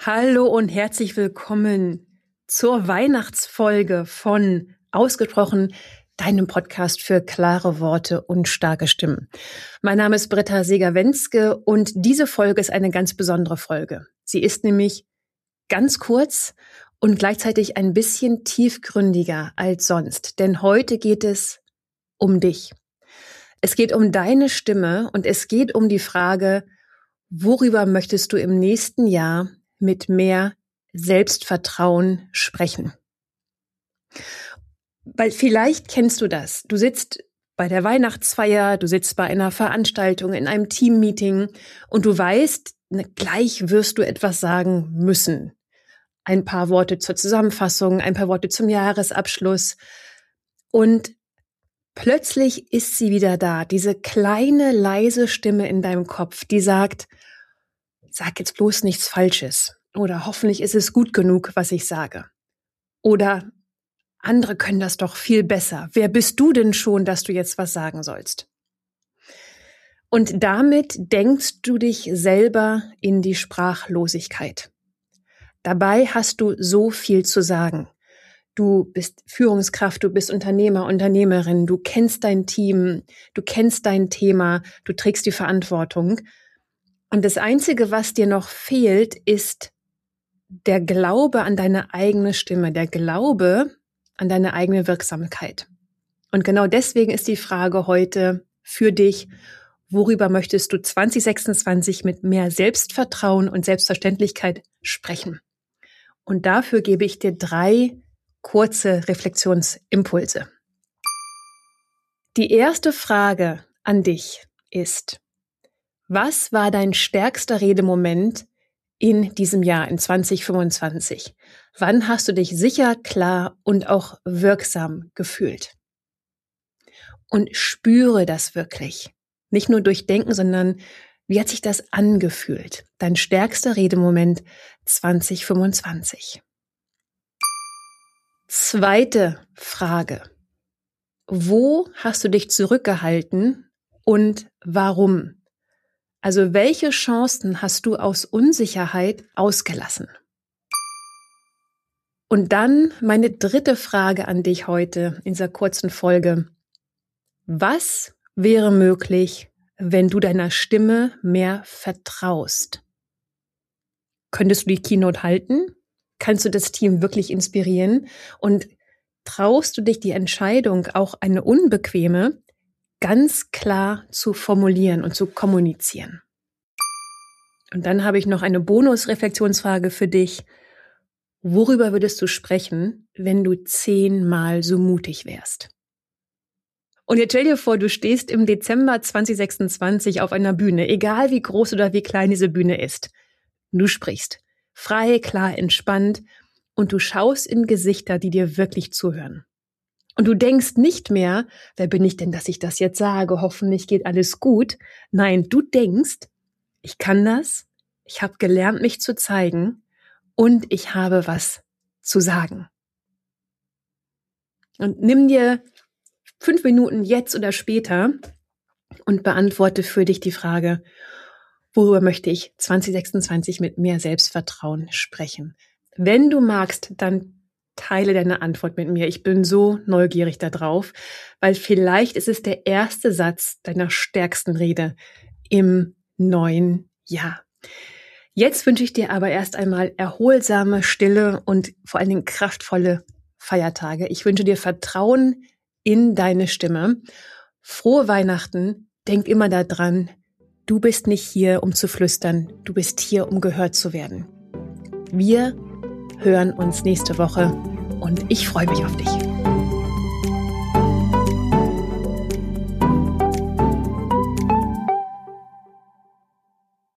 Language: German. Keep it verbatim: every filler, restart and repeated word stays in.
Hallo und herzlich willkommen zur Weihnachtsfolge von Ausgesprochen, deinem Podcast für klare Worte und starke Stimmen. Mein Name ist Britta Seeger-Wenzke und diese Folge ist eine ganz besondere Folge. Sie ist nämlich ganz kurz und gleichzeitig ein bisschen tiefgründiger als sonst, denn heute geht es um dich. Es geht um deine Stimme und es geht um die Frage, worüber möchtest du im nächsten Jahr mit mehr Selbstvertrauen sprechen? Weil vielleicht kennst du das. Du sitzt bei der Weihnachtsfeier, du sitzt bei einer Veranstaltung, in einem Teammeeting und du weißt, gleich wirst du etwas sagen müssen. Ein paar Worte zur Zusammenfassung, ein paar Worte zum Jahresabschluss. Und plötzlich ist sie wieder da, diese kleine, leise Stimme in deinem Kopf, die sagt, sag jetzt bloß nichts Falsches. Oder hoffentlich ist es gut genug, was ich sage. Oder andere können das doch viel besser. Wer bist du denn schon, dass du jetzt was sagen sollst? Und damit denkst du dich selber in die Sprachlosigkeit. Dabei hast du so viel zu sagen. Du bist Führungskraft, du bist Unternehmer, Unternehmerin, du kennst dein Team, du kennst dein Thema, du trägst die Verantwortung. Und das Einzige, was dir noch fehlt, ist der Glaube an deine eigene Stimme, der Glaube an deine eigene Wirksamkeit. Und genau deswegen ist die Frage heute für dich, worüber möchtest du zwanzig sechsundzwanzig mit mehr Selbstvertrauen und Selbstverständlichkeit sprechen? Und dafür gebe ich dir drei kurze Reflexionsimpulse. Die erste Frage an dich ist, was war dein stärkster Redemoment in diesem Jahr, in zwanzig fünfundzwanzig? Wann hast du dich sicher, klar und auch wirksam gefühlt? Und spüre das wirklich. Nicht nur durchdenken, sondern wie hat sich das angefühlt? Dein stärkster Redemoment zwanzig fünfundzwanzig. Zweite Frage. Wo hast du dich zurückgehalten und warum? Also welche Chancen hast du aus Unsicherheit ausgelassen? Und dann meine dritte Frage an dich heute in dieser kurzen Folge. Was wäre möglich, wenn du deiner Stimme mehr vertraust? Könntest du die Keynote halten? Kannst du das Team wirklich inspirieren? Und traust du dich die Entscheidung, auch eine unbequeme, ganz klar zu formulieren und zu kommunizieren? Und dann habe ich noch eine Bonus-Reflexionsfrage für dich. Worüber würdest du sprechen, wenn du zehnmal so mutig wärst? Und jetzt stell dir vor, du stehst im Dezember zwanzig sechsundzwanzig auf einer Bühne, egal wie groß oder wie klein diese Bühne ist. Du sprichst frei, klar, entspannt und du schaust in Gesichter, die dir wirklich zuhören. Und du denkst nicht mehr, wer bin ich denn, dass ich das jetzt sage, hoffentlich geht alles gut. Nein, du denkst, ich kann das, ich habe gelernt, mich zu zeigen und ich habe was zu sagen. Und nimm dir fünf Minuten jetzt oder später und beantworte für dich die Frage, worüber möchte ich zwanzig sechsundzwanzig mit mehr Selbstvertrauen sprechen? Wenn du magst, dann teile deine Antwort mit mir. Ich bin so neugierig darauf, weil vielleicht ist es der erste Satz deiner stärksten Rede im neuen Jahr. Jetzt wünsche ich dir aber erst einmal erholsame, stille und vor allen Dingen kraftvolle Feiertage. Ich wünsche dir Vertrauen in deine Stimme. Frohe Weihnachten. Denk immer daran, du bist nicht hier, um zu flüstern. Du bist hier, um gehört zu werden. Wir hören uns nächste Woche und ich freue mich auf dich.